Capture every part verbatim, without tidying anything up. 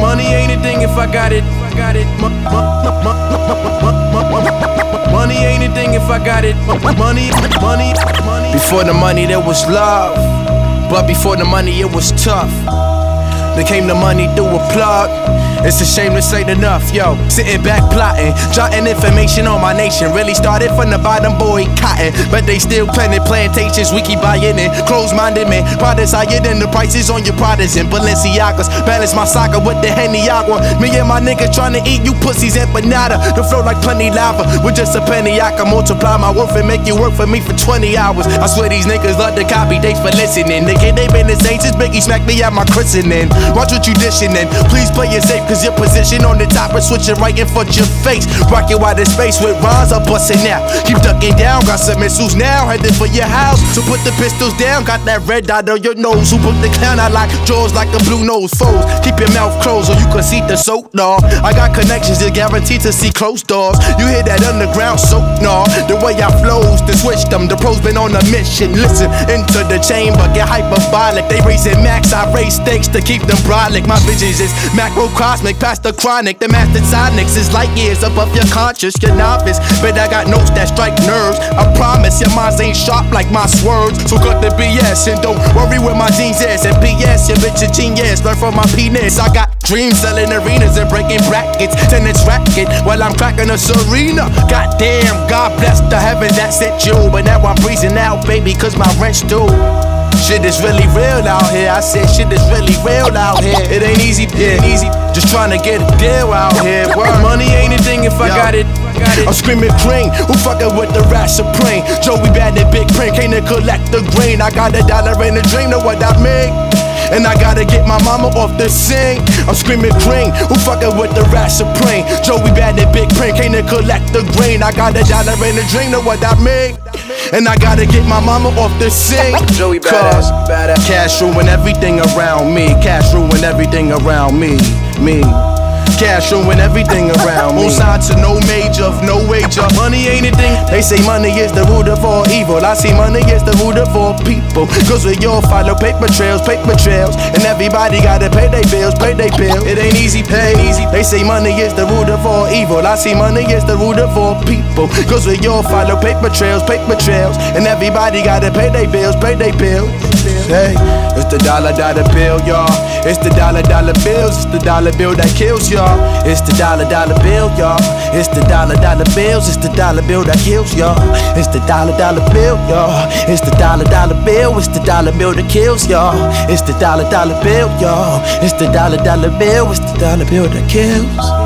Money ain't a thing if I got it. Got it. Money ain't a thing if I got it. Money, money, money. Before the money there was love, but before the money it was tough. Then came the money through a plug. It's a shame this ain't enough, yo. Sitting back plotting, jotting information on my nation. Really started from the bottom, boy, cotton. But they still planting plantations, we keep buying in. Close-minded man, products higher than the prices on your Pradas and Balenciagas. Balance my soccer with the Henny Agua. Me and my niggas trying to eat you pussies empanada. The flow like plenty lava, with just a penny I can multiply my worth and make you work for me for twenty hours. I swear these niggas love to copy, thanks for listening. Nigga, they been the same since Biggie smacked me at my christening. Watch what you dishing in, please play it safe, cause your position on the top is switching right in front your face. Rockin' wide in space with rhymes, I'm bustin' out. Keep ducking down, got some missiles now, headed for your house. So put the pistols down, got that red dot on your nose. Who put the clown out like jaws like a blue nose foes? Keep your mouth closed so you can see the soap, nah. I got connections, you're guaranteed to see closed doors. You hear that underground soap, nah. The way I flows, to switch them, the pros been on a mission. Listen, into the chamber, get hyperbolic. They raising max, I raise stakes to keep them brolic. My visions is macrocosmic, past the chronic. The master sonics is light years above your conscious, your novice. But I got notes that strike nerves. I promise your minds ain't sharp like my swerves. So cut the B S and don't worry where my jeans is. And P S, your bitch a genius, learn from my penis. I got dreams selling arenas and breaking brackets. Tennis racket while I'm cracking a Serena. Goddamn, God bless the heaven that sent you. But now I'm freezing out, baby, cause my rent's due. Shit is really real out here. I said shit is really real out here. It ain't easy, it ain't easy. Just trying to get a deal out here. Word. Money ain't a thing if I Yo. got it. I'm screaming cream, who fuckin' with the rat supreme? Joey bad and big print, came to collect the green. I got a dollar in a dream, know what I mean? And I gotta get my mama off the scene. I'm screaming cream, who fuckin' with the rat supreme? Joey bad and big print, came to collect the green. I got a dollar in a dream, know what I mean? And I gotta get my mama off the scene. Joey badass, badass. Cash ruin everything around me. Cash ruin everything around me, me. Cash ruin everything around me. On sign to no major, no wager. Money ain't a thing. They say money is the root of all evil. I see money is the root of all people. Cause we all follow paper trails, paper trails. And everybody gotta pay their bills, pay their bills. It ain't easy, pay easy. They say money is the root of all evil. I see money is the root of all people. Cause we all follow paper trails, paper trails. And everybody gotta pay their bills, pay their bills. Hey, it's the dollar dollar bill, y'all. It's the dollar dollar bills. It's the dollar bill that kills y'all. It's the dollar dollar bill, y'all. It's the dollar dollar bills. It's the dollar bill that kills y'all. It's the dollar dollar bill, y'all. It's the dollar dollar bill. It's the dollar bill that kills y'all. It's the dollar dollar bill, y'all. It's the dollar dollar bill. It's the dollar bill that kills.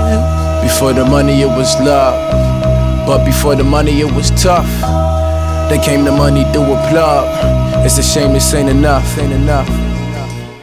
Before the money it was love, but before the money it was tough. Then came the money through a plug. It's a shame this ain't enough, ain't enough.